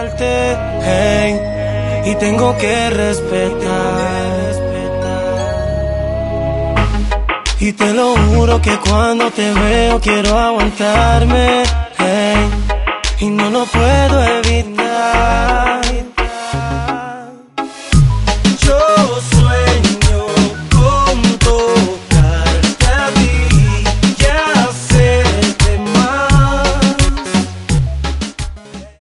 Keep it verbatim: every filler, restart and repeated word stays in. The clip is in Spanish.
parte, hey, y tengo que respetar. Y te lo juro que cuando te veo quiero aguantarme, hey, y no lo puedo evitar.